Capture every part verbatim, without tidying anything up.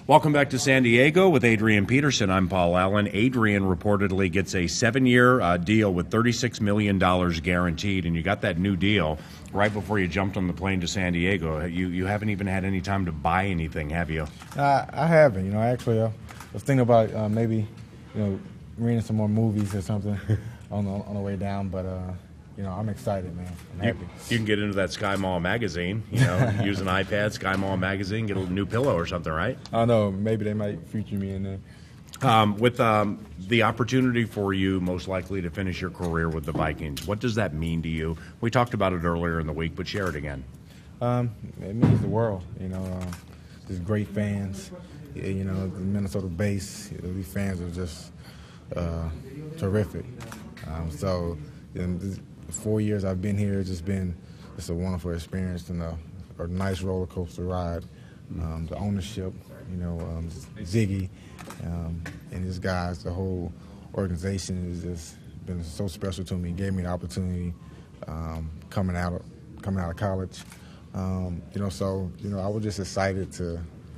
Welcome back to San Diego with Adrian Peterson. I'm Paul Allen. Adrian reportedly gets a seven-year uh, deal with thirty-six million dollars guaranteed, and you got that new deal right before you jumped on the plane to San Diego. You you haven't even had any time to buy anything, have you? Uh, I haven't. You know, actually, uh, I was thinking about uh, maybe, you know, reading some more movies or something on the, on the way down, but. Uh, You know, I'm excited, man. I'm you, happy. You can get into that Sky Mall magazine, you know, use an iPad, Sky Mall magazine, get a new pillow or something, right? I don't know. Maybe they might feature me in there. Um, with um, the opportunity for you most likely to finish your career with the Vikings, what does that mean to you? We talked about it earlier in the week, but share it again. Um, it means the world, you know. Uh, just great fans, you know, the Minnesota base. You know, these fans are just uh, terrific. Um, so, you know, this, the four years I've been here, it's just been just a wonderful experience and a, a nice roller coaster ride. Um, the ownership, you know, um, Ziggy um, and his guys, the whole organization has just been so special to me. It gave me the opportunity um, coming out of coming out of college. Um, you know, so you know, I was just excited to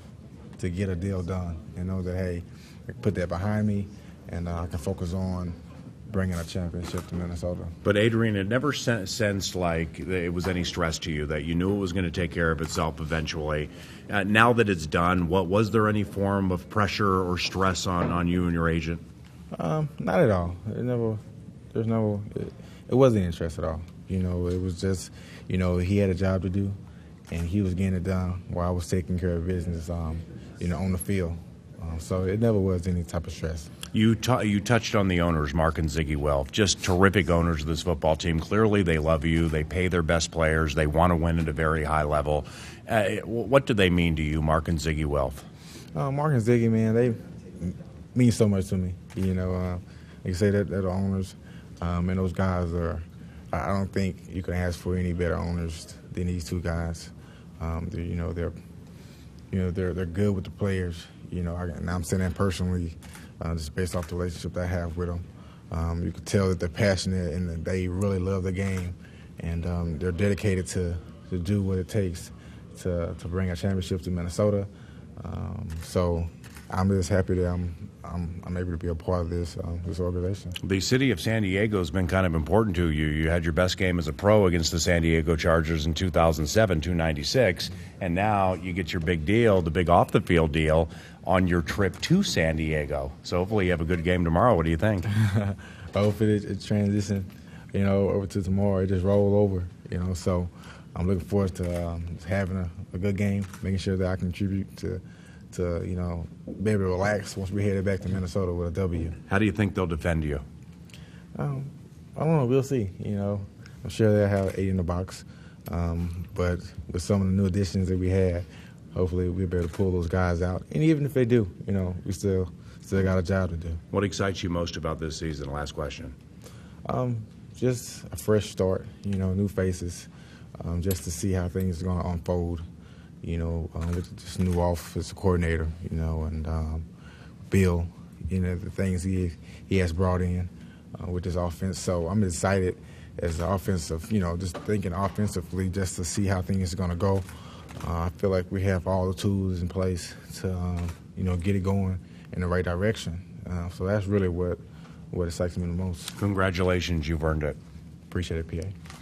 to get a deal done and know that hey, I can put that behind me and uh, I can focus on bringing a championship to Minnesota. But Adrian, it never sen- sensed like it was any stress to you, that you knew it was going to take care of itself eventually. Uh, now that it's done, what was there any form of pressure or stress on, on you and your agent? Um, not at all. It never. There's no. It, it wasn't any stress at all. You know, it was just, you know, he had a job to do, and he was getting it done while I was taking care of business. Um, you know, on the field. Um, so it never was any type of stress. You t- you touched on the owners, Mark and Ziggy Wilf, just terrific owners of this football team. Clearly they love you. They pay their best players. They want to win at a very high level. Uh, what do they mean to you, Mark and Ziggy Wilf? Uh, Mark and Ziggy, man, they mean so much to me. You know, uh, like you say, that they're the owners, um, and those guys are, I don't think you can ask for any better owners than these two guys. Um, you know, they're, you know, they're they're good with the players. You know, I, and I'm saying that personally, uh, just based off the relationship that I have with them. Um, you can tell that they're passionate and that they really love the game, and um, they're dedicated to, to do what it takes to to bring a championship to Minnesota. Um, so I'm just happy that I'm I'm, I'm able to be a part of this um, this organization. The city of San Diego has been kind of important to you. You had your best game as a pro against the San Diego Chargers in two thousand seven, two ninety-six, and now you get your big deal, the big off-the-field deal, on your trip to San Diego. So hopefully you have a good game tomorrow. What do you think? Hopefully it, it transition, you know, over to tomorrow. It just roll over, you know. So I'm looking forward to um, having a, a good game, making sure that I contribute to, to, you know, be able to relax once we're headed back to Minnesota with a W. How do you think they'll defend you? Um, I don't know. We'll see. You know, I'm sure they'll have eight in the box. Um, but with some of the new additions that we had, hopefully we'll be able to pull those guys out. And even if they do, you know, we still still got a job to do. What excites you most about this season? Last question. Um, just a fresh start, you know, new faces, um, just to see how things are going to unfold, you know, um, with this new offensive coordinator, you know, and um, Bill, you know, the things he he has brought in uh, with this offense. So I'm excited as an offensive, you know, just thinking offensively just to see how things are going to go. Uh, I feel like we have all the tools in place to, um, you know, get it going in the right direction. Uh, so that's really what, what excites me the most. Congratulations, you've earned it. Appreciate it, P A.